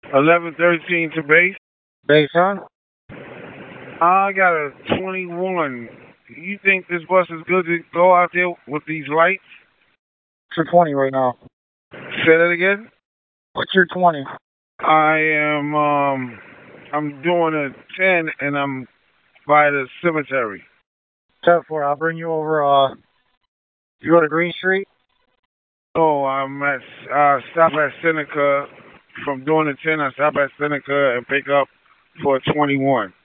1113 to base. Base on? I got a 21. You think this bus is good to go out there with these lights? What's your 20 right now? Say that again? What's your 20? I'm doing a 10 and I'm by the cemetery. 10-4. I'll bring you over, you go to Green Street? Oh, I'm at, stop at Seneca. From doing the 10, I stop at Seneca and pick up for a 21.